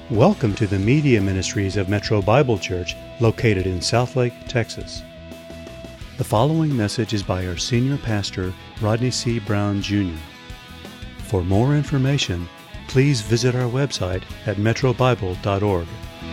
Welcome to the Media Ministries of Metro Bible Church, located in Southlake, Texas. The following message is by our senior pastor, Rodney C. Brown, Jr. For more information, please visit our website at metrobible.org.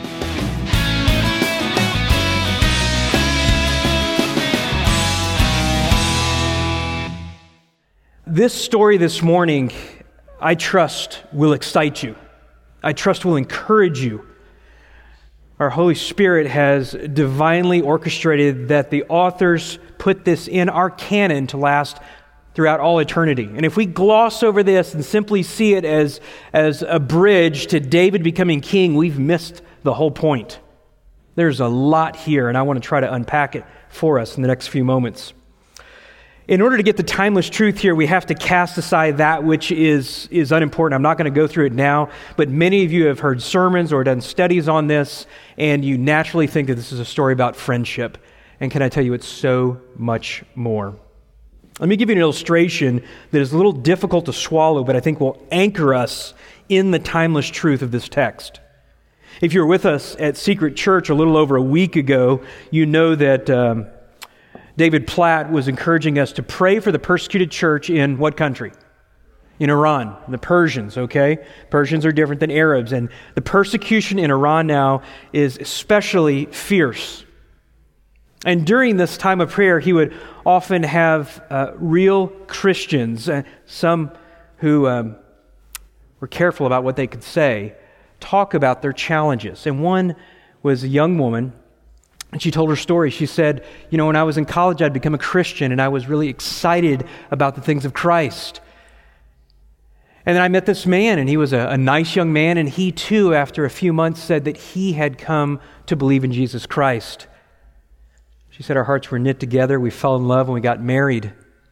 This story this morning, I trust, will excite you. I trust will encourage you. Our Holy Spirit has divinely orchestrated that the authors put this in our canon to last throughout all eternity. And if we gloss over this and simply see it as a bridge to David becoming king, we've missed the whole point. There's a lot here, and I want to try to unpack it for us in the next few moments. In order to get the timeless truth here, we have to cast aside that which is unimportant. I'm not going to go through it now, but many of you have heard sermons or done studies on this, and you naturally think that this is a story about friendship. And can I tell you, it's so much more. Let me give you an illustration that is a little difficult to swallow, but I think will anchor us in the timeless truth of this text. If you were with us at Secret Church a little over a week ago, you know that David Platt was encouraging us to pray for the persecuted church in what country? In Iran, the Persians, okay? Persians are different than Arabs, and the persecution in Iran now is especially fierce. And during this time of prayer, he would often have real Christians, some who were careful about what they could say, talk about their challenges. And one was a young woman. And she told her story. She said, when I was in college, I'd become a Christian, and I was really excited about the things of Christ. And then I met this man, and he was a nice young man, and he too, after a few months, said that he had come to believe in Jesus Christ. She said our hearts were knit together, we fell in love, and we got married.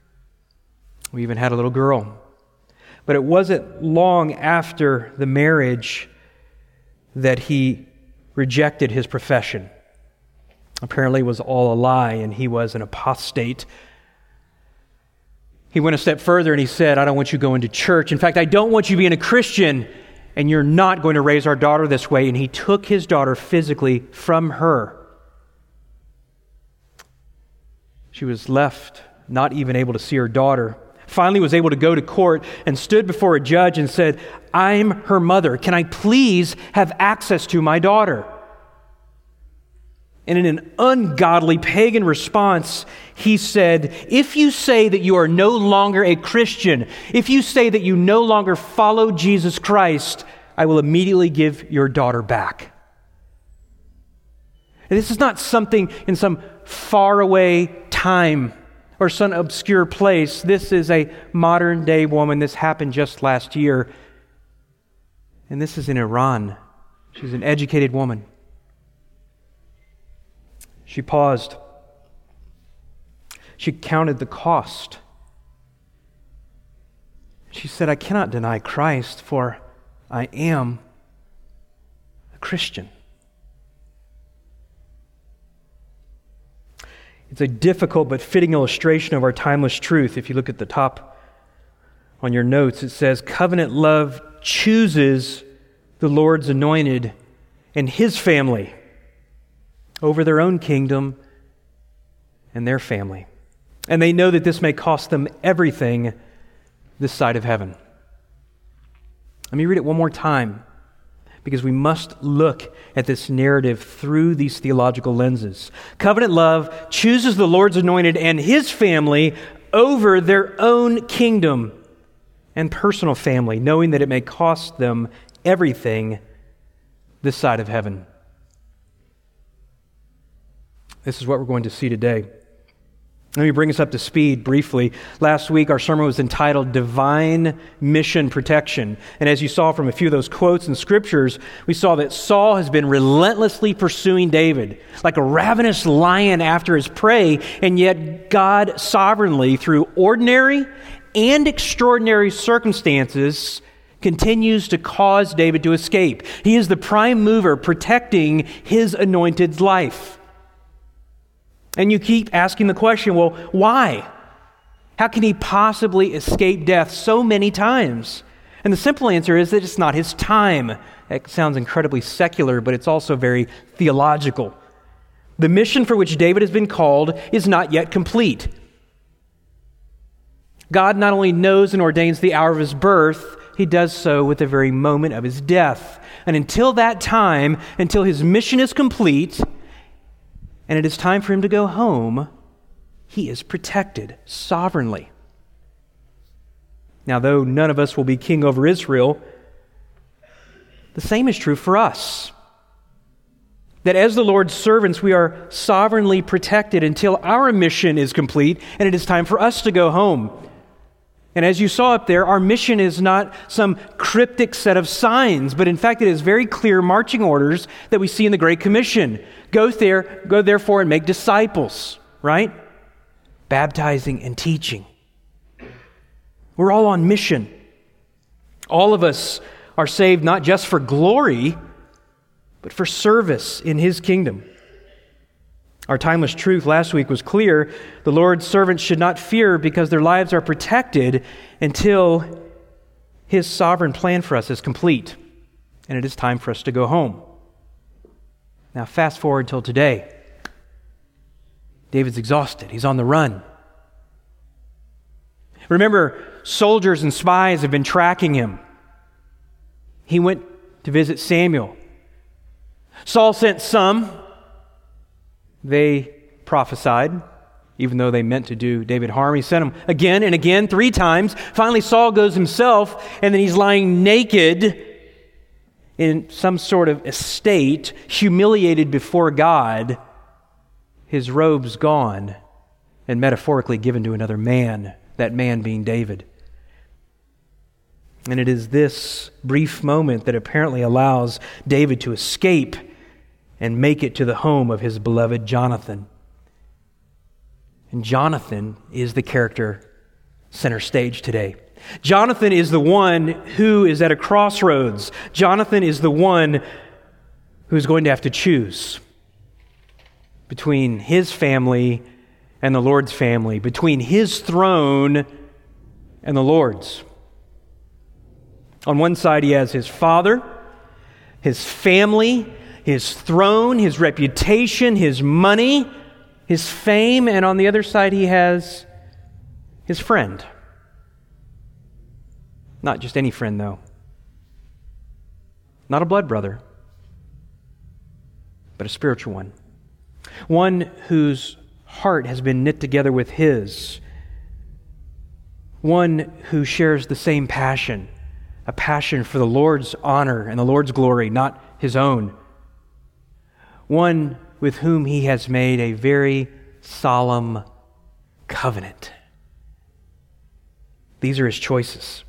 We even had a little girl. But it wasn't long after the marriage that he rejected his profession. Apparently it was all a lie, and he was an apostate. He went a step further and he said, I don't want you going to church. In fact, I don't want you being a Christian, and you're not going to raise our daughter this way. And he took his daughter physically from her. She was left not even able to see her daughter. Finally was able to go to court and stood before a judge and said, I'm her mother. Can I please have access to my daughter? And in an ungodly pagan response, he said, if you say that you are no longer a Christian, if you say that you no longer follow Jesus Christ, I will immediately give your daughter back. And this is not something in some faraway time or some obscure place. This is a modern day woman. This happened just last year. And this is in Iran. She's an educated woman. She paused. She counted the cost. She said, I cannot deny Christ, for I am a Christian. It's a difficult but fitting illustration of our timeless truth. If you look at the top on your notes, it says, covenant love chooses the Lord's anointed and His family over their own kingdom and their family. And they know that this may cost them everything this side of heaven. Let me read it one more time, because we must look at this narrative through these theological lenses. Covenant love chooses the Lord's anointed and His family over their own kingdom and personal family, knowing that it may cost them everything this side of heaven. This is what we're going to see today. Let me bring us up to speed briefly. Last week, our sermon was entitled Divine Mission Protection. And as you saw from a few of those quotes in scriptures, we saw that Saul has been relentlessly pursuing David, like a ravenous lion after his prey, and yet God sovereignly, through ordinary and extraordinary circumstances, continues to cause David to escape. He is the prime mover protecting his anointed's life. And you keep asking the question, well, why? How can he possibly escape death so many times? And the simple answer is that it's not his time. It sounds incredibly secular, but it's also very theological. The mission for which David has been called is not yet complete. God not only knows and ordains the hour of his birth, he does so with the very moment of his death. And until that time, until his mission is complete, and it is time for him to go home, he is protected sovereignly. Now, though none of us will be king over Israel, the same is true for us. That as the Lord's servants, we are sovereignly protected until our mission is complete and it is time for us to go home. And as you saw up there, our mission is not some cryptic set of signs, but in fact it is very clear marching orders that we see in the Great Commission. Go therefore and make disciples, right? Baptizing and teaching. We're all on mission. All of us are saved not just for glory, but for service in his kingdom. Our timeless truth last week was clear. The Lord's servants should not fear because their lives are protected until his sovereign plan for us is complete, and it is time for us to go home. Now fast forward till today. David's exhausted. He's on the run. Remember, soldiers and spies have been tracking him. He went to visit Samuel. Saul sent some. They prophesied, even though they meant to do David harm. He sent them again and again, 3 times. Finally, Saul goes himself, and then he's lying naked in some sort of estate, humiliated before God, his robes gone, and metaphorically given to another man, that man being David. And it is this brief moment that apparently allows David to escape and make it to the home of his beloved Jonathan. And Jonathan is the character center stage today. Jonathan is the one who is at a crossroads. Jonathan is the one who's going to have to choose between his family and the Lord's family, between his throne and the Lord's. On one side, he has his father, his family, his throne, his reputation, his money, his fame, and on the other side, he has his friend. Not just any friend, though. Not a blood brother, but a spiritual one. One whose heart has been knit together with his. One who shares the same passion, a passion for the Lord's honor and the Lord's glory, not his own. One with whom he has made a very solemn covenant. These are his choices.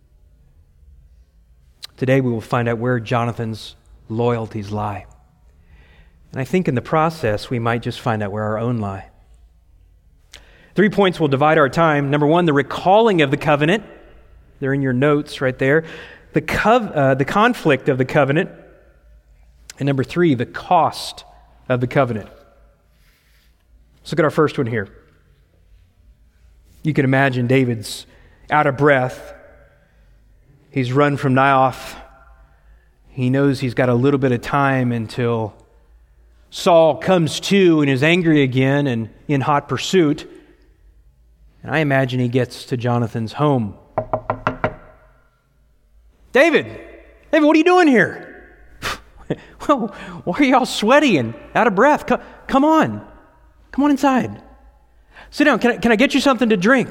Today we will find out where Jonathan's loyalties lie. And I think in the process we might just find out where our own lie. 3 points will divide our time. Number 1, the recalling of the covenant. They're in your notes right there. The conflict of the covenant. And number 3, the cost of the covenant. Let's look at our first one here. You can imagine David's out of breath. He's run from Naioth. He knows he's got a little bit of time until Saul comes to and is angry again and in hot pursuit. And I imagine he gets to Jonathan's home. David, what are you doing here? Well, why are you all sweaty and out of breath? Come on inside. Sit down. Can I get you something to drink?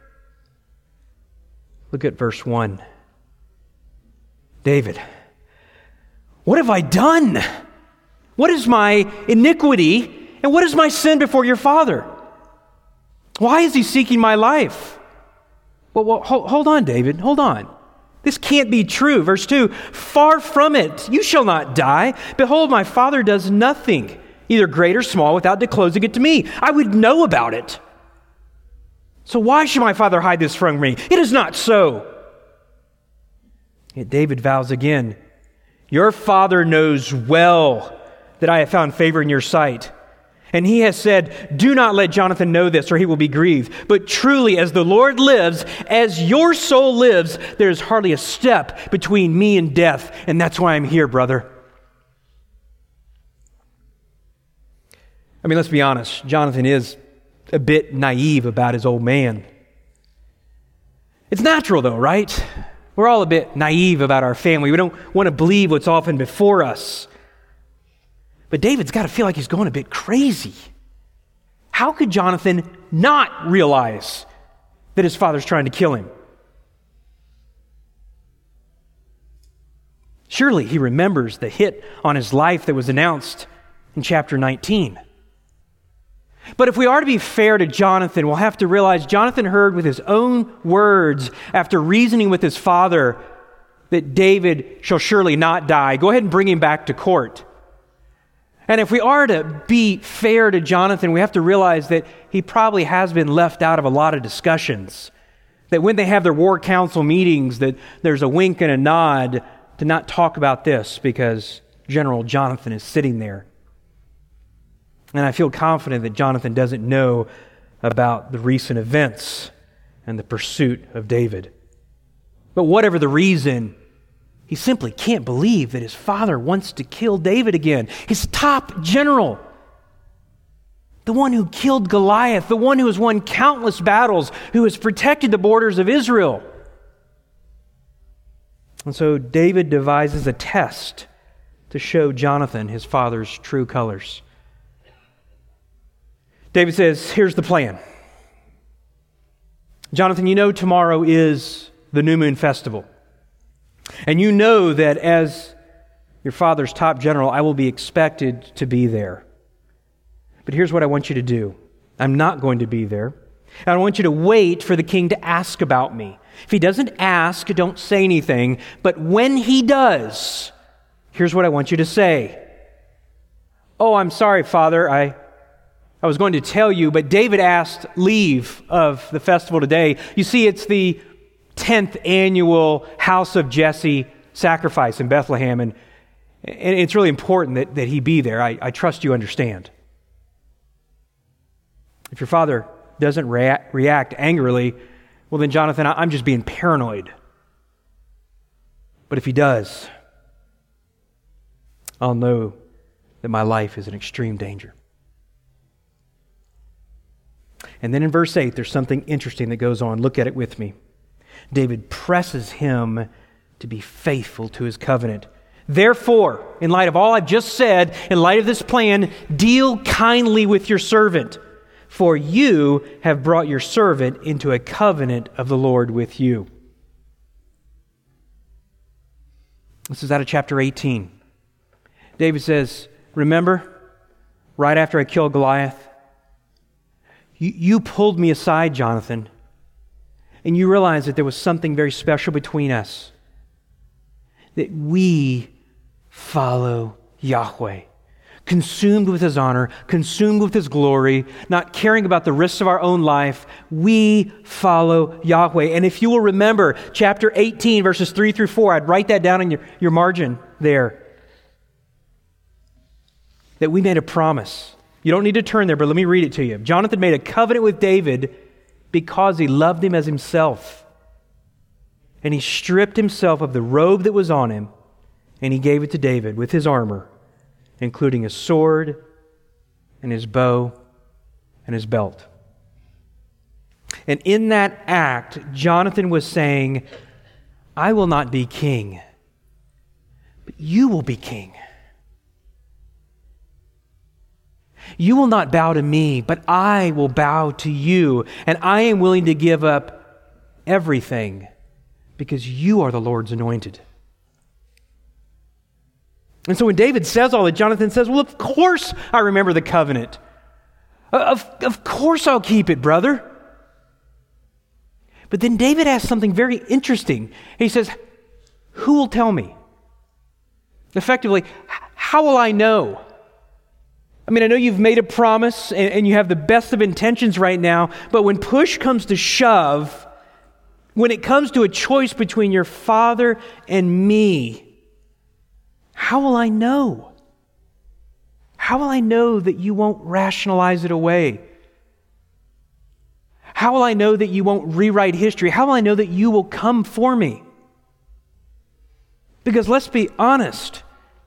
Look at verse 1. David, what have I done? What is my iniquity and what is my sin before your father? Why is he seeking my life? Well, hold on, David. Hold on. This can't be true. Verse 2, far from it. You shall not die. Behold, my father does nothing, either great or small, without disclosing it to me. I would know about it. So why should my father hide this from me? It is not so. Yet David vows again, your father knows well that I have found favor in your sight, And he has said, do not let Jonathan know this, or he will be grieved. But truly, as the Lord lives, as your soul lives, there is hardly a step between me and death. And that's why I'm here, brother. I mean, let's be honest. Jonathan is a bit naive about his old man. It's natural, though, right? We're all a bit naive about our family. We don't want to believe what's often before us. But David's got to feel like he's going a bit crazy. How could Jonathan not realize that his father's trying to kill him? Surely he remembers the hit on his life that was announced in chapter 19. But if we are to be fair to Jonathan, we'll have to realize Jonathan heard with his own words, after reasoning with his father, that David shall surely not die. Go ahead and bring him back to court. And if we are to be fair to Jonathan, we have to realize that he probably has been left out of a lot of discussions. That when they have their war council meetings, that there's a wink and a nod to not talk about this because General Jonathan is sitting there. And I feel confident that Jonathan doesn't know about the recent events and the pursuit of David. But whatever the reason, he simply can't believe that his father wants to kill David again. His top general, the one who killed Goliath, the one who has won countless battles, who has protected the borders of Israel. And so David devises a test to show Jonathan his father's true colors. David says, here's the plan. Jonathan, you know tomorrow is the New Moon Festival. And you know that as your father's top general, I will be expected to be there. But here's what I want you to do. I'm not going to be there. I want you to wait for the king to ask about me. If he doesn't ask, don't say anything. But when he does, here's what I want you to say. Oh, I'm sorry, Father. I was going to tell you, but David asked leave of the festival today. You see, it's the 10th annual House of Jesse sacrifice in Bethlehem, and it's really important that he be there. I trust you understand. If your father doesn't react angrily, well then, Jonathan, I'm just being paranoid. But if he does, I'll know that my life is in extreme danger. And then in verse 8, there's something interesting that goes on. Look at it with me. David presses him to be faithful to his covenant. Therefore, in light of all I've just said, in light of this plan, deal kindly with your servant, for you have brought your servant into a covenant of the Lord with you. This is out of chapter 18. David says, remember, right after I killed Goliath, you pulled me aside, Jonathan, and you realized that there was something very special between us, that we follow Yahweh, consumed with His honor, consumed with His glory, not caring about the risks of our own life. We follow Yahweh. And if you will remember, chapter 18, verses 3 through 4, I'd write that down in your margin there, that we made a promise. You don't need to turn there, but let me read it to you. Jonathan made a covenant with David because he loved him as himself. And he stripped himself of the robe that was on him, and he gave it to David with his armor, including his sword and his bow and his belt. And in that act, Jonathan was saying, I will not be king, but you will be king. You will not bow to me, but I will bow to you, and I am willing to give up everything because you are the Lord's anointed. And so when David says all that, Jonathan says, well, of course I remember the covenant. Of course I'll keep it, brother. But then David asks something very interesting. He says, who will tell me? Effectively, how will I know? I mean, I know you've made a promise and you have the best of intentions right now, but when push comes to shove, when it comes to a choice between your father and me, how will I know? How will I know that you won't rationalize it away? How will I know that you won't rewrite history? How will I know that you will come for me? Because let's be honest,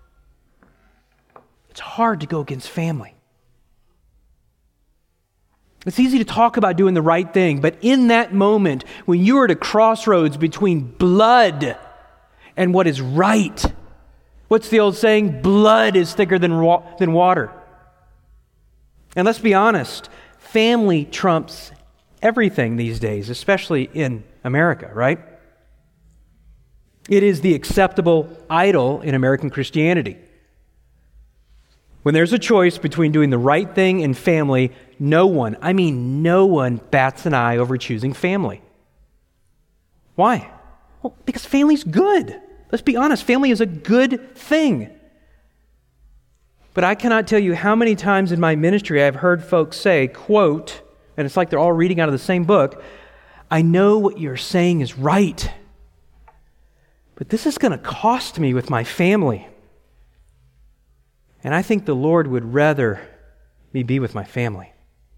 it's hard to go against family. It's easy to talk about doing the right thing, but in that moment, when you are at a crossroads between blood and what is right, what's the old saying? Blood is thicker than water. And let's be honest, family trumps everything these days, especially in America, right? It is the acceptable idol in American Christianity. When there's a choice between doing the right thing and family, no one bats an eye over choosing family. Why? Well, because family's good. Let's be honest, family is a good thing. But I cannot tell you how many times in my ministry I've heard folks say, quote, and it's like they're all reading out of the same book, I know what you're saying is right, but this is going to cost me with my family. And I think the Lord would rather me be with my family.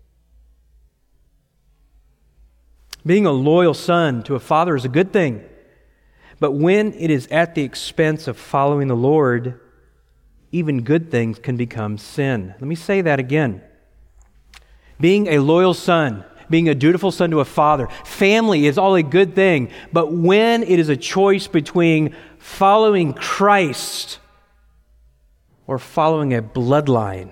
Being a loyal son to a father is a good thing, but when it is at the expense of following the Lord, even good things can become sin. Let me say that again. Being a loyal son, being a dutiful son to a father, family is all a good thing, but when it is a choice between following Christ or following a bloodline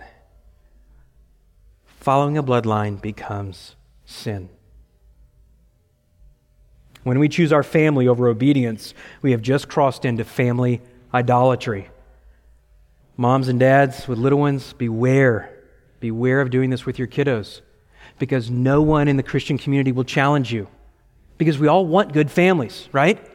becomes sin. When we choose our family over obedience, we have just crossed into family idolatry. Moms and dads with little ones, beware. Beware of doing this with your kiddos, because no one in the Christian community will challenge you, because we all want good families, right?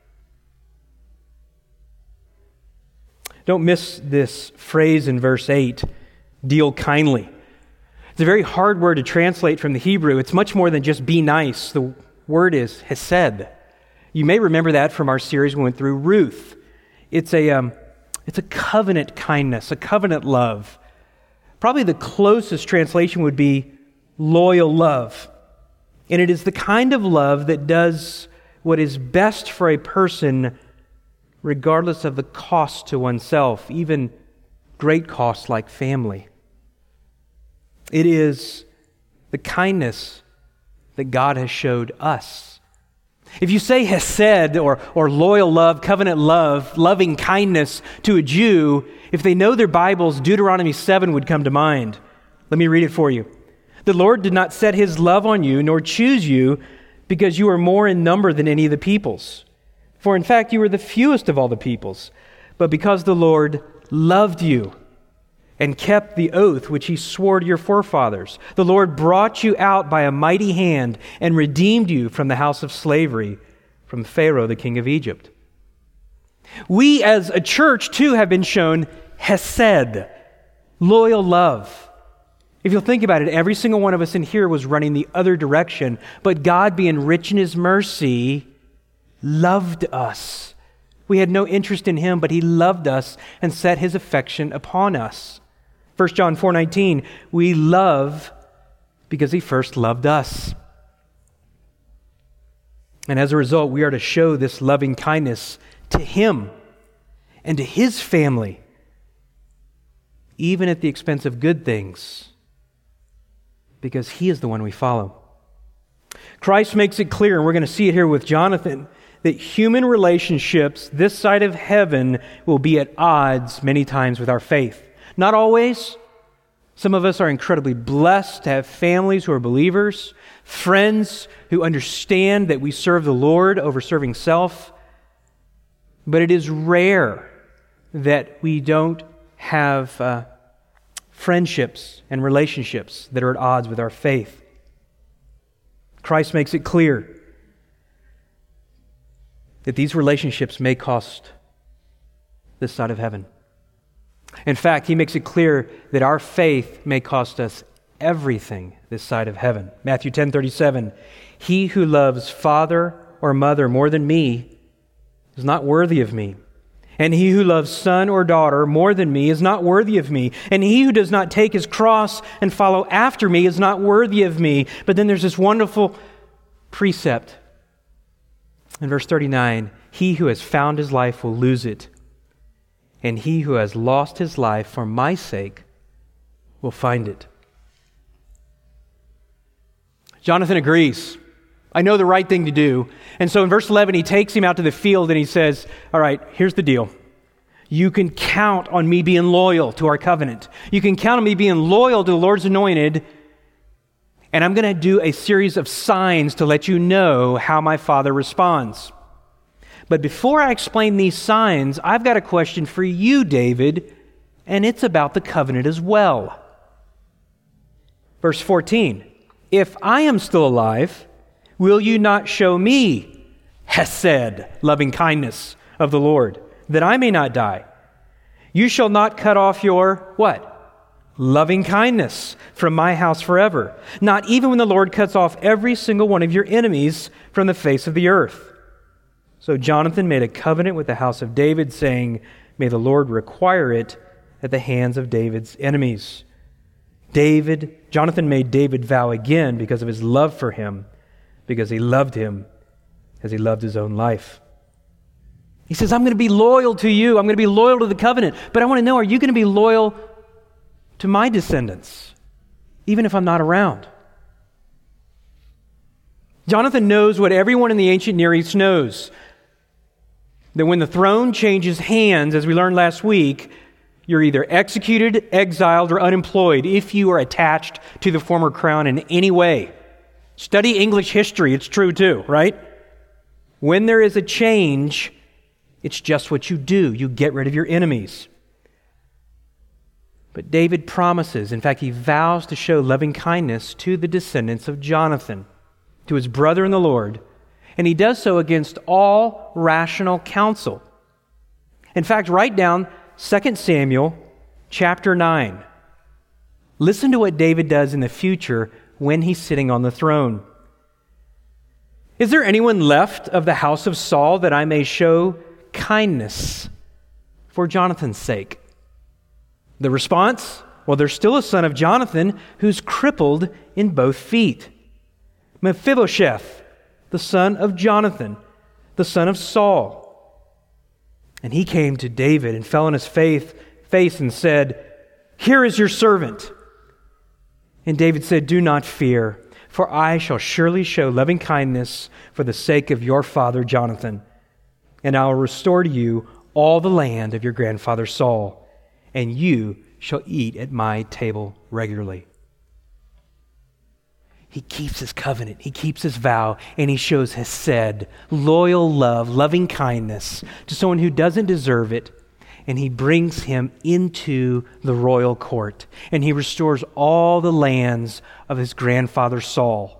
Don't miss this phrase in verse 8, deal kindly. It's a very hard word to translate from the Hebrew. It's much more than just be nice. The word is hesed. You may remember that from our series we went through Ruth. It's a covenant kindness, a covenant love. Probably the closest translation would be loyal love. And it is the kind of love that does what is best for a person regardless of the cost to oneself, even great costs like family. It is the kindness that God has showed us. If you say hesed or loyal love, covenant love, loving kindness to a Jew, if they know their Bibles, Deuteronomy 7 would come to mind. Let me read it for you. The Lord did not set his love on you, nor choose you, because you are more in number than any of the peoples. For in fact, you were the fewest of all the peoples. But because the Lord loved you and kept the oath which he swore to your forefathers, the Lord brought you out by a mighty hand and redeemed you from the house of slavery, from Pharaoh, the king of Egypt. We as a church, too, have been shown hesed, loyal love. If you'll think about it, every single one of us in here was running the other direction, but God, being rich in his mercy, loved us. We had no interest in him, but he loved us and set his affection upon us. 1 John 4:19, we love because he first loved us. And as a result, we are to show this loving kindness to him and to his family, even at the expense of good things, because he is the one we follow. Christ makes it clear, and we're going to see it here with Jonathan, that human relationships this side of heaven will be at odds many times with our faith. Not always. Some of us are incredibly blessed to have families who are believers, friends who understand that we serve the Lord over serving self. But it is rare that we don't have friendships and relationships that are at odds with our faith. Christ makes it clear that these relationships may cost this side of heaven. In fact, he makes it clear that our faith may cost us everything this side of heaven. Matthew 10:37, he who loves father or mother more than me is not worthy of me. And he who loves son or daughter more than me is not worthy of me. And he who does not take his cross and follow after me is not worthy of me. But then there's this wonderful precept. In verse 39, he who has found his life will lose it. And he who has lost his life for my sake will find it. Jonathan agrees. I know the right thing to do. And so in verse 11, he takes him out to the field and he says, all right, here's the deal. You can count on me being loyal to our covenant. You can count on me being loyal to the Lord's anointed. And I'm going to do a series of signs to let you know how my Father responds. But before I explain these signs, I've got a question for you, David, and it's about the covenant as well. Verse 14, if I am still alive, will you not show me hesed, loving kindness of the Lord, that I may not die? You shall not cut off your, what? Loving kindness from my house forever, not even when the Lord cuts off every single one of your enemies from the face of the earth. So Jonathan made a covenant with the house of David, saying, may the Lord require it at the hands of David's enemies. Jonathan made David vow again because of his love for him, because he loved him as he loved his own life. He says, I'm going to be loyal to you. I'm going to be loyal to the covenant. But I want to know, are you going to be loyal to my descendants, even if I'm not around? Jonathan knows what everyone in the ancient Near East knows, that when the throne changes hands, as we learned last week, you're either executed, exiled, or unemployed if you are attached to the former crown in any way. Study English history, it's true too, right? When there is a change, it's just what you do. You get rid of your enemies. But David promises, in fact, he vows to show loving kindness to the descendants of Jonathan, to his brother in the Lord, and he does so against all rational counsel. In fact, write down 2 Samuel chapter 9. Listen to what David does in the future when he's sitting on the throne. Is there anyone left of the house of Saul that I may show kindness for Jonathan's sake? The response? Well, there's still a son of Jonathan who's crippled in both feet. Mephibosheth, the son of Jonathan, the son of Saul. And he came to David and fell on his face and said, here is your servant. And David said, do not fear, for I shall surely show loving kindness for the sake of your father Jonathan. And I will restore to you all the land of your grandfather Saul, and you shall eat at my table regularly. He keeps his covenant, he keeps his vow, and he shows hesed, loyal love, loving kindness to someone who doesn't deserve it, and he brings him into the royal court, and he restores all the lands of his grandfather Saul.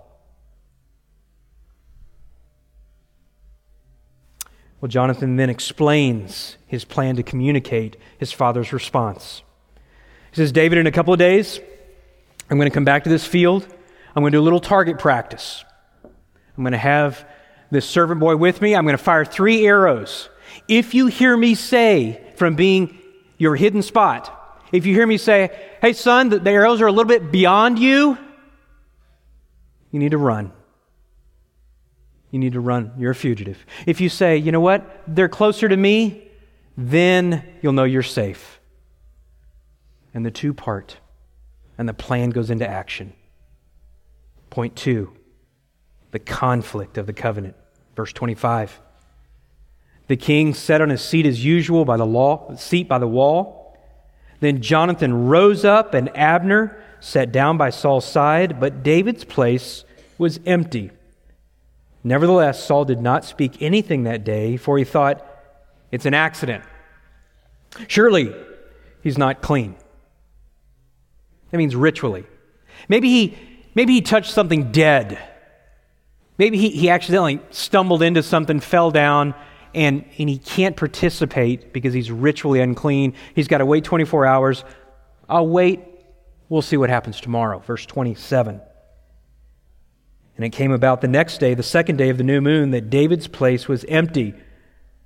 Well, Jonathan then explains his plan to communicate his father's response. He says, David, in a couple of days, I'm going to come back to this field. I'm going to do a little target practice. I'm going to have this servant boy with me. I'm going to fire 3 arrows. If you hear me say, from being your hidden spot, if you hear me say, hey son, the arrows are a little bit beyond you, you need to run. You need to run. You're a fugitive. If you say, you know what, they're closer to me, then you'll know you're safe. And the two part, and the plan goes into action. Point 2, the conflict of the covenant. Verse 25. The king sat on his seat as usual by the wall. Then Jonathan rose up, and Abner sat down by Saul's side, but David's place was empty. Nevertheless, Saul did not speak anything that day, for he thought, it's an accident. Surely he's not clean. That means ritually. Maybe he touched something dead. Maybe he accidentally stumbled into something, fell down, and he can't participate because he's ritually unclean. He's got to wait 24 hours. I'll wait. We'll see what happens tomorrow. Verse 27. And it came about the next day, the second day of the new moon, that David's place was empty.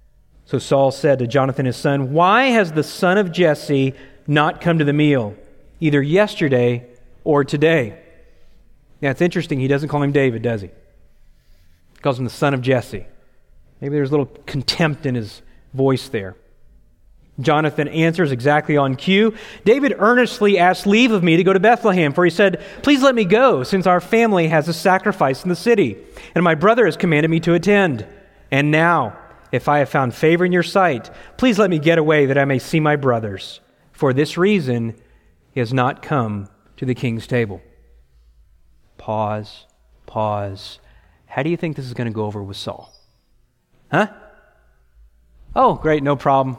So Saul said to Jonathan his son, "Why has the son of Jesse not come to the meal, either yesterday or today?" Now it's interesting, he doesn't call him David, does he? He calls him the son of Jesse. Maybe there's a little contempt in his voice there. Jonathan answers exactly on cue. "David earnestly asked leave of me to go to Bethlehem, for he said, 'Please let me go, since our family has a sacrifice in the city, and my brother has commanded me to attend. And now, if I have found favor in your sight, please let me get away that I may see my brothers. For this reason, he has not come to the king's table.'" Pause. How do you think this is going to go over with Saul? Huh? Oh, great, no problem.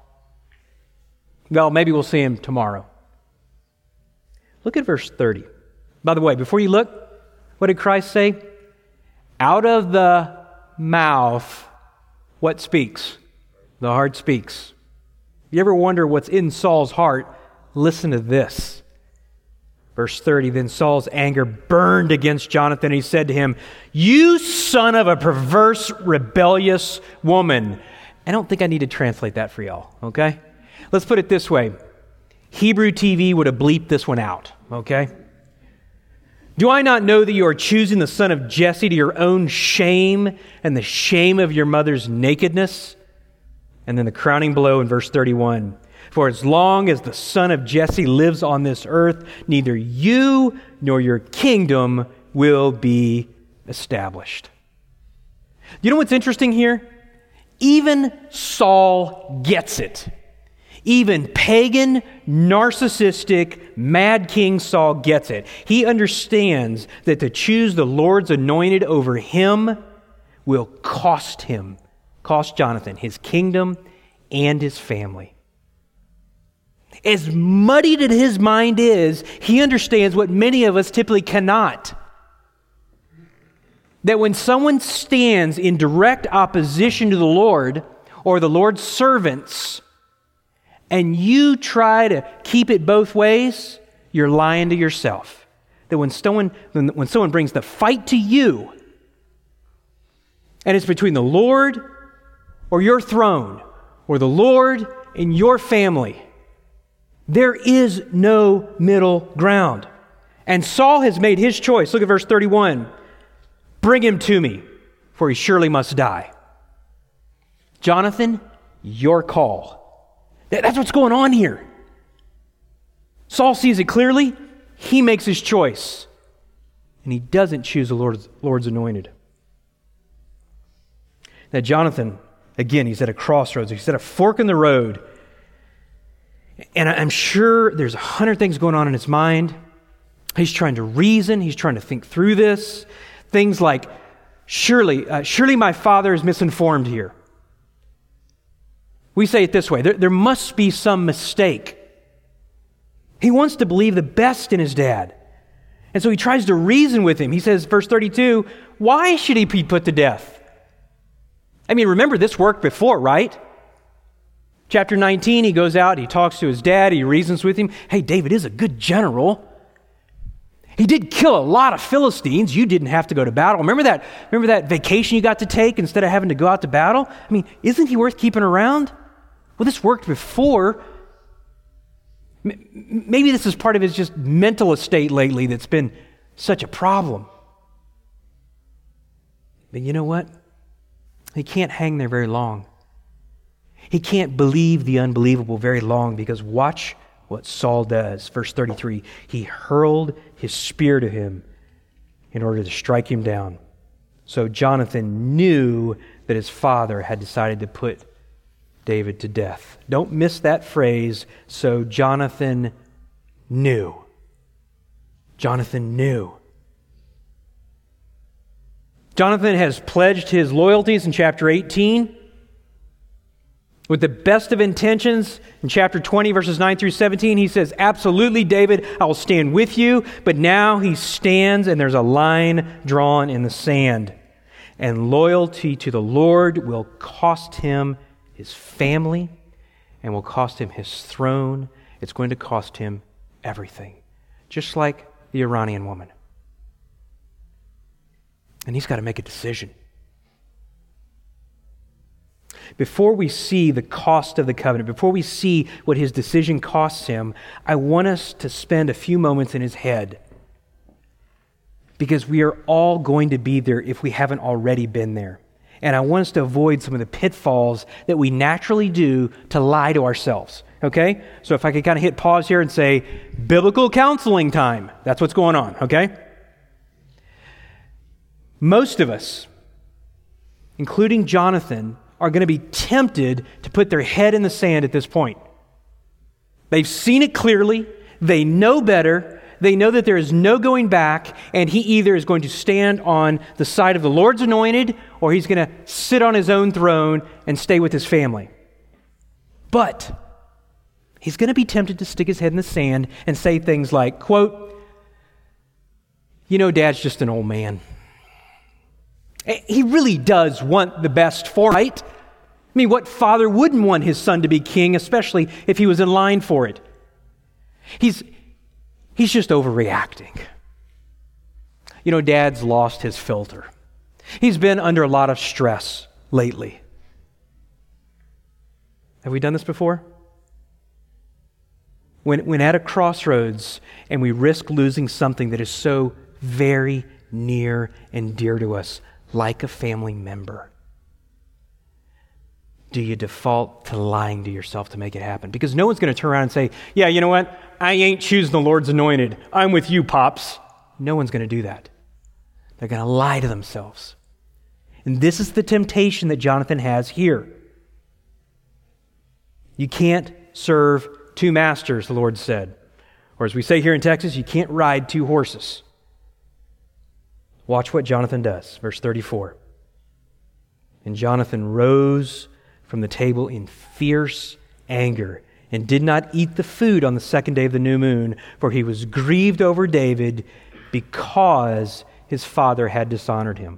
Well, maybe we'll see him tomorrow. Look at verse 30. By the way, before you look, what did Christ say? Out of the mouth, what speaks? The heart speaks. You ever wonder what's in Saul's heart? Listen to this. Verse 30, "Then Saul's anger burned against Jonathan, and he said to him, 'You son of a perverse, rebellious woman.'" I don't think I need to translate that for y'all, okay? Let's put it this way. Hebrew TV would have bleeped this one out, okay? "Do I not know that you are choosing the son of Jesse to your own shame and the shame of your mother's nakedness?" And then the crowning blow in verse 31. "For as long as the son of Jesse lives on this earth, neither you nor your kingdom will be established." You know what's interesting here? Even Saul gets it. Even pagan, narcissistic, mad King Saul gets it. He understands that to choose the Lord's anointed over him will cost Jonathan, his kingdom and his family. As muddied as his mind is, he understands what many of us typically cannot. That when someone stands in direct opposition to the Lord or the Lord's servants, and you try to keep it both ways, you're lying to yourself. That when someone brings the fight to you, and it's between the Lord or your throne, or the Lord and your family, there is no middle ground. And Saul has made his choice. Look at verse 31. "Bring him to me, for he surely must die." Jonathan, your call. That's what's going on here. Saul sees it clearly. He makes his choice. And he doesn't choose the Lord's anointed. Now Jonathan, again, he's at a crossroads. He's at a fork in the road. And I'm sure there's 100 things going on in his mind. He's trying to reason. He's trying to think through this. Things like, surely my father is misinformed here. We say it this way, there must be some mistake. He wants to believe the best in his dad. And so he tries to reason with him. He says, verse 32, "Why should he be put to death?" I mean, remember, this worked before, right? Chapter 19, he goes out, he talks to his dad, he reasons with him. "Hey, David is a good general. He did kill a lot of Philistines. You didn't have to go to battle. Remember that vacation you got to take instead of having to go out to battle? I mean, isn't he worth keeping around?" Well, this worked before. Maybe this is part of his just mental estate lately that's been such a problem. But you know what? He can't hang there very long. He can't believe the unbelievable very long, because watch what Saul does. Verse 33, "He hurled his spear to him in order to strike him down." So Jonathan knew that his father had decided to put David to death. Don't miss that phrase. So Jonathan knew. Jonathan knew. Jonathan has pledged his loyalties in chapter 18. With the best of intentions, in chapter 20, verses 9 through 17, he says, "Absolutely, David, I will stand with you." But now he stands and there's a line drawn in the sand. And loyalty to the Lord will cost him his family and will cost him his throne. It's going to cost him everything. Just like the Iranian woman. And he's got to make a decision. before we see the cost of the covenant, before we see what his decision costs him, I want us to spend a few moments in his head. Because we are all going to be there if we haven't already been there. And I want us to avoid some of the pitfalls that we naturally do to lie to ourselves. Okay? So if I could kind of hit pause here and say, biblical counseling time. That's what's going on. Okay? Most of us, including Jonathan, are going to be tempted to put their head in the sand at this point. They've seen it clearly. They know better. They know that there is no going back, and he either is going to stand on the side of the Lord's anointed, or he's going to sit on his own throne and stay with his family. But he's going to be tempted to stick his head in the sand and say things like, quote, Dad's just an old man. He really does want the best for it, right? I mean, what father wouldn't want his son to be king, especially if he was in line for it? He's just overreacting. Dad's lost his filter. He's been under a lot of stress lately. Have we done this before? When at a crossroads and we risk losing something that is so very near and dear to us, like a family member, do you default to lying to yourself to make it happen? Because no one's going to turn around and say, yeah, you know what? I ain't choosing the Lord's anointed. I'm with you, Pops. No one's going to do that. They're going to lie to themselves. And this is the temptation that Jonathan has here. You can't serve two masters, the Lord said. Or as we say here in Texas, you can't ride two horses. Watch what Jonathan does. Verse 34. And Jonathan rose from the table in fierce anger and did not eat the food on the second day of the new moon, for he was grieved over David because his father had dishonored him.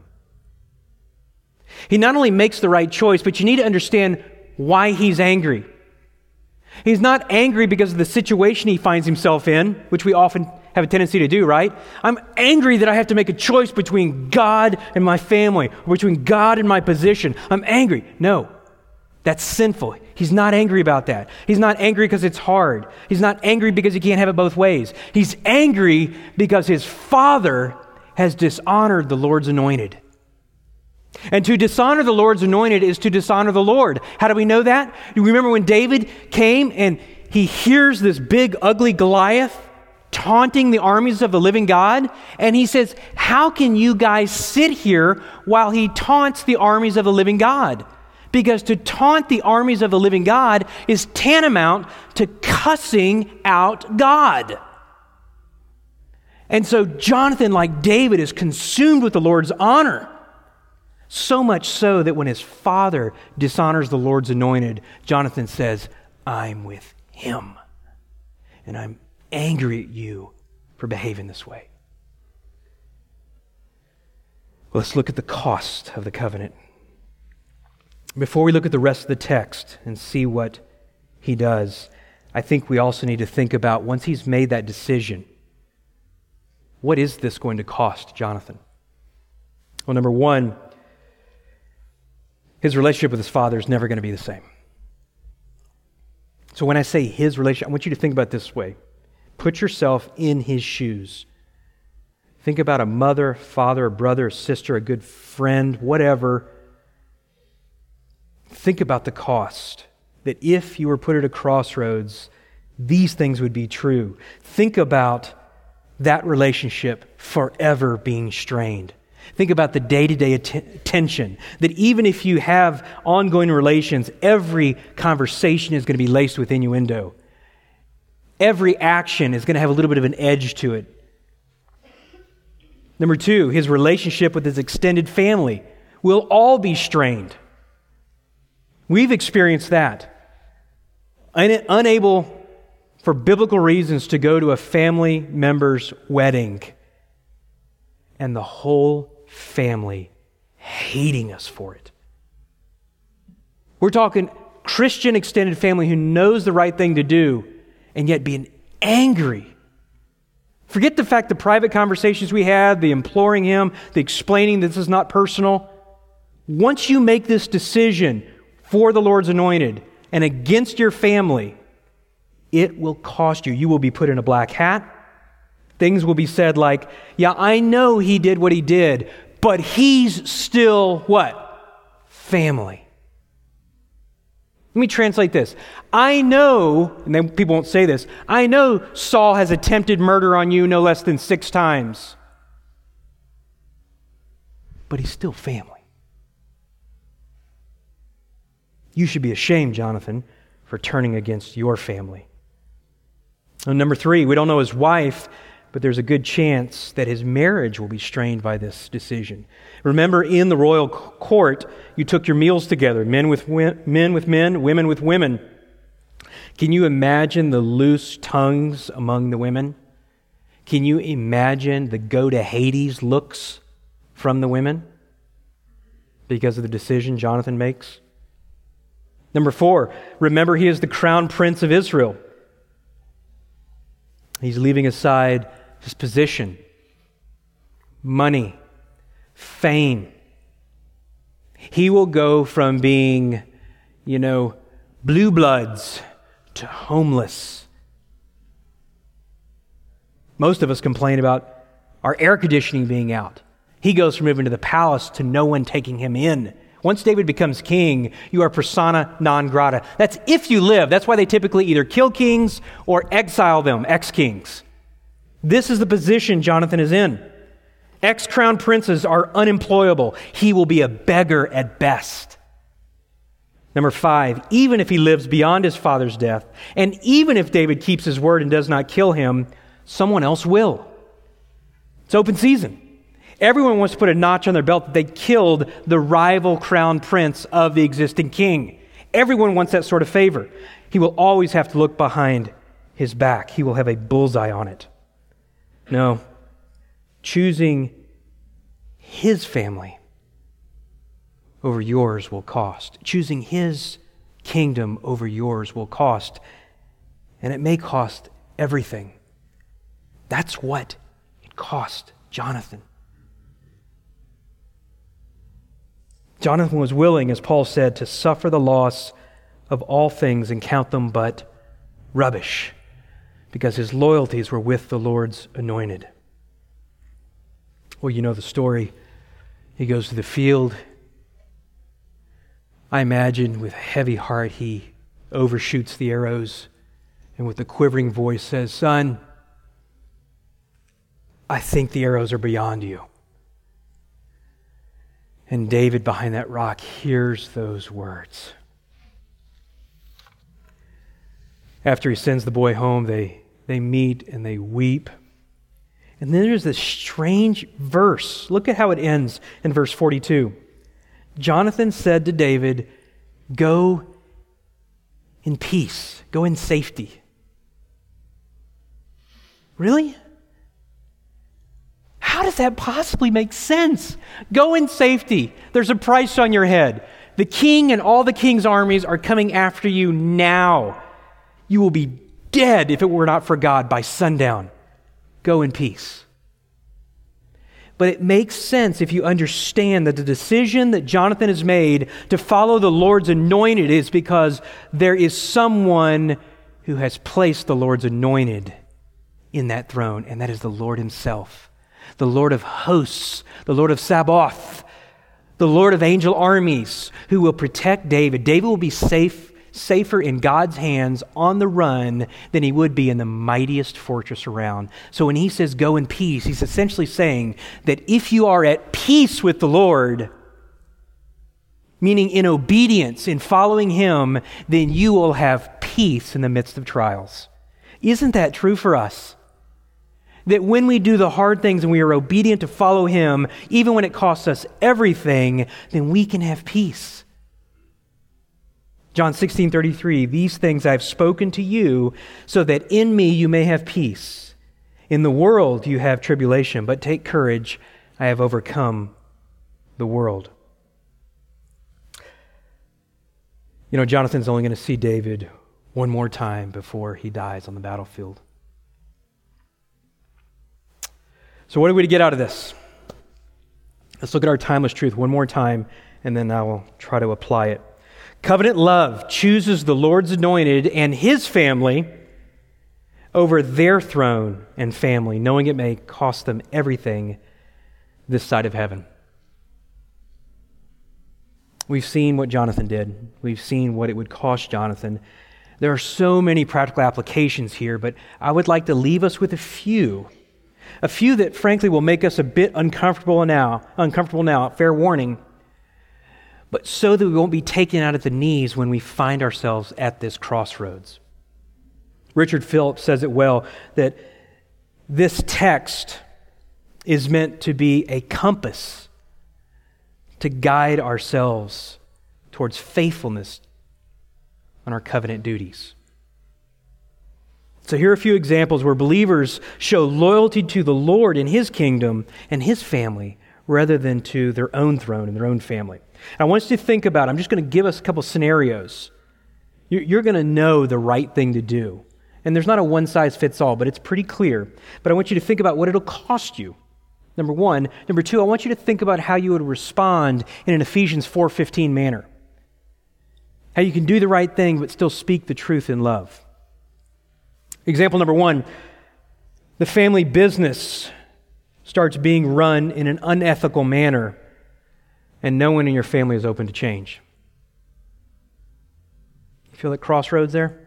He not only makes the right choice, but you need to understand why he's angry. He's not angry because of the situation he finds himself in, which we often have a tendency to do, right? I'm angry that I have to make a choice between God and my family, or between God and my position. I'm angry. No, that's sinful. He's not angry about that. He's not angry because it's hard. He's not angry because he can't have it both ways. He's angry because his father has dishonored the Lord's anointed. And to dishonor the Lord's anointed is to dishonor the Lord. How do we know that? You remember when David came and he hears this big, ugly Goliath taunting the armies of the living God? And he says, how can you guys sit here while he taunts the armies of the living God? Because to taunt the armies of the living God is tantamount to cussing out God. And so Jonathan, like David, is consumed with the Lord's honor. So much so that when his father dishonors the Lord's anointed, Jonathan says, I'm with him. And I'm angry at you for behaving this way. Well, let's look at the cost of the covenant. Before we look at the rest of the text and see what he does, I think we also need to think about, once he's made that decision, what is this going to cost Jonathan? Well, number one, his relationship with his father is never going to be the same. So when I say his relationship, I want you to think about it this way. Put yourself in his shoes. Think about a mother, father, a brother, a sister, a good friend, whatever. Think about the cost. That if you were put at a crossroads, these things would be true. Think about that relationship forever being strained. Think about the day-to-day tension, that even if you have ongoing relations, every conversation is going to be laced with innuendo. Every action is going to have a little bit of an edge to it. Number two, his relationship with his extended family will all be strained. We've experienced that. Unable, for biblical reasons, to go to a family member's wedding, and the whole family hating us for it. We're talking Christian extended family who knows the right thing to do, and yet being angry. Forget the fact the private conversations we had, the imploring him, the explaining this is not personal. Once you make this decision, for the Lord's anointed and against your family, it will cost you. You will be put in a black hat. Things will be said like, yeah, I know he did what he did, but he's still what? Family. Let me translate this. I know, and then people won't say this, I know Saul has attempted murder on you no less than 6 times. But he's still family. You should be ashamed, Jonathan, for turning against your family. And number 3, we don't know his wife, but there's a good chance that his marriage will be strained by this decision. Remember, in the royal court, you took your meals together, men with men, women with women. Can you imagine the loose tongues among the women? Can you imagine the go to Hades looks from the women because of the decision Jonathan makes? Number 4, remember he is the crown prince of Israel. He's leaving aside his position, money, fame. He will go from being, blue bloods to homeless. Most of us complain about our air conditioning being out. He goes from moving to the palace to no one taking him in. Once David becomes king, you are persona non grata. That's if you live. That's why they typically either kill kings or exile them, ex-kings. This is the position Jonathan is in. Ex-crown princes are unemployable. He will be a beggar at best. Number 5, even if he lives beyond his father's death, and even if David keeps his word and does not kill him, someone else will. It's open season. Everyone wants to put a notch on their belt that they killed the rival crown prince of the existing king. Everyone wants that sort of favor. He will always have to look behind his back. He will have a bullseye on it. No, choosing his family over yours will cost. Choosing his kingdom over yours will cost. And it may cost everything. That's what it cost Jonathan. Jonathan was willing, as Paul said, to suffer the loss of all things and count them but rubbish, because his loyalties were with the Lord's anointed. Well, you know the story. He goes to the field. I imagine with a heavy heart he overshoots the arrows and with a quivering voice says, "Son, I think the arrows are beyond you." And David behind that rock hears those words. After he sends the boy home, they meet and they weep. And then there's this strange verse. Look at how it ends in verse 42. Jonathan said to David, "Go in peace. Go in safety." Really? How does that possibly make sense? Go in safety. There's a price on your head. The king and all the king's armies are coming after you now. You will be dead if it were not for God by sundown. Go in peace. But it makes sense if you understand that the decision that Jonathan has made to follow the Lord's anointed is because there is someone who has placed the Lord's anointed in that throne, and that is the Lord himself. The Lord of hosts, the Lord of Sabaoth, the Lord of angel armies, who will protect David. David will be safer in God's hands on the run than he would be in the mightiest fortress around. So when he says go in peace, he's essentially saying that if you are at peace with the Lord, meaning in obedience, in following him, then you will have peace in the midst of trials. Isn't that true for us? That when we do the hard things and we are obedient to follow him, even when it costs us everything, then we can have peace. John 16:33, "These things I have spoken to you, so that in me you may have peace. In the world you have tribulation, but take courage, I have overcome the world." Jonathan's only going to see David one more time before he dies on the battlefield. So what are we to get out of this? Let's look at our timeless truth one more time, and then I will try to apply it. Covenant love chooses the Lord's anointed and his family over their throne and family, knowing it may cost them everything this side of heaven. We've seen what Jonathan did. We've seen what it would cost Jonathan. There are so many practical applications here, but I would like to leave us with a few that frankly will make us a bit uncomfortable now, fair warning, but so that we won't be taken out at the knees when we find ourselves at this crossroads. Richard Phillips says it well, that this text is meant to be a compass to guide ourselves towards faithfulness on our covenant duties. So here are a few examples where believers show loyalty to the Lord and his kingdom and his family rather than to their own throne and their own family. I want you to think about, I'm just going to give us a couple scenarios. You're going to know the right thing to do. And there's not a one-size-fits-all, but it's pretty clear. But I want you to think about what it'll cost you. Number one. Number two, I want you to think about how you would respond in an Ephesians 4:15 manner. How you can do the right thing but still speak the truth in love. Example number one, the family business starts being run in an unethical manner and no one in your family is open to change. You feel that crossroads there?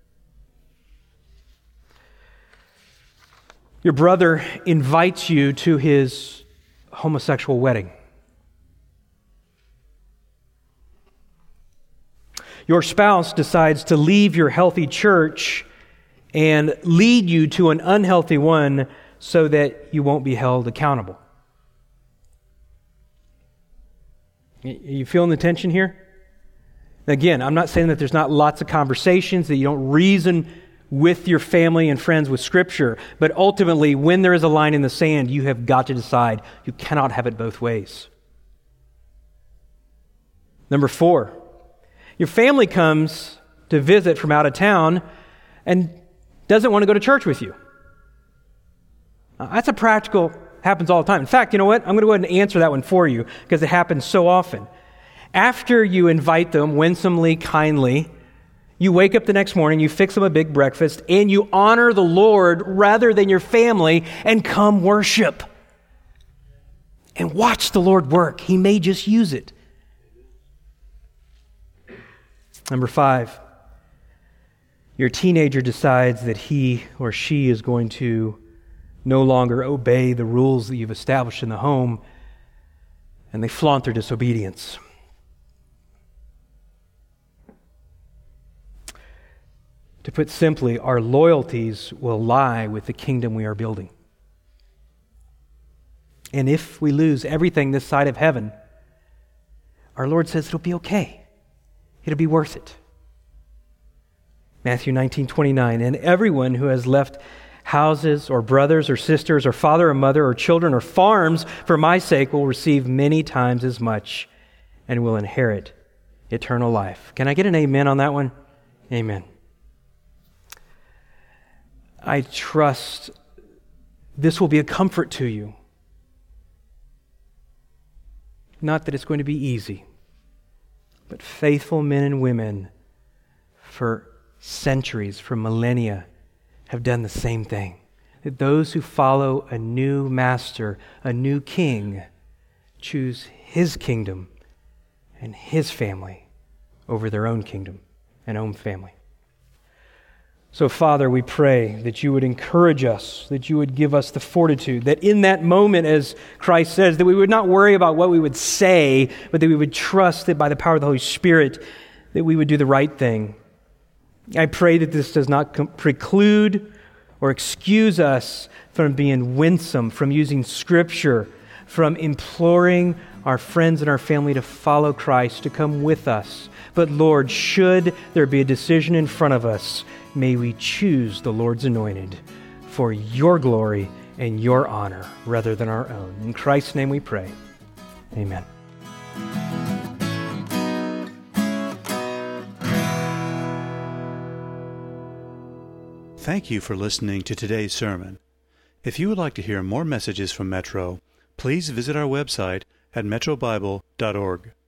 Your brother invites you to his homosexual wedding. Your spouse decides to leave your healthy church and lead you to an unhealthy one so that you won't be held accountable. You feeling the tension here? Again, I'm not saying that there's not lots of conversations, that you don't reason with your family and friends with Scripture, but ultimately, when there is a line in the sand, you have got to decide. You cannot have it both ways. Number four, your family comes to visit from out of town and doesn't want to go to church with you. That's a practical, happens all the time. In fact, you know what? I'm going to go ahead and answer that one for you because it happens so often. After you invite them winsomely, kindly, you wake up the next morning, you fix them a big breakfast, and you honor the Lord rather than your family and come worship. And watch the Lord work. He may just use it. Number five, your teenager decides that he or she is going to no longer obey the rules that you've established in the home, and they flaunt their disobedience. To put simply, our loyalties will lie with the kingdom we are building. And if we lose everything this side of heaven, our Lord says it'll be okay. It'll be worth it. Matthew 19:29, and everyone who has left houses or brothers or sisters or father or mother or children or farms for my sake will receive many times as much and will inherit eternal life. Can I get an amen on that one? Amen. I trust this will be a comfort to you. Not that it's going to be easy, but faithful men and women for centuries, for millennia, have done the same thing. That those who follow a new master, a new king, choose his kingdom and his family over their own kingdom and own family. So, Father, we pray that you would encourage us, that you would give us the fortitude, that in that moment, as Christ says, that we would not worry about what we would say, but that we would trust that by the power of the Holy Spirit, that we would do the right thing. I pray that this does not preclude or excuse us from being winsome, from using Scripture, from imploring our friends and our family to follow Christ, to come with us. But Lord, should there be a decision in front of us, may we choose the Lord's anointed for your glory and your honor rather than our own. In Christ's name we pray. Amen. Thank you for listening to today's sermon. If you would like to hear more messages from Metro, please visit our website at metrobible.org.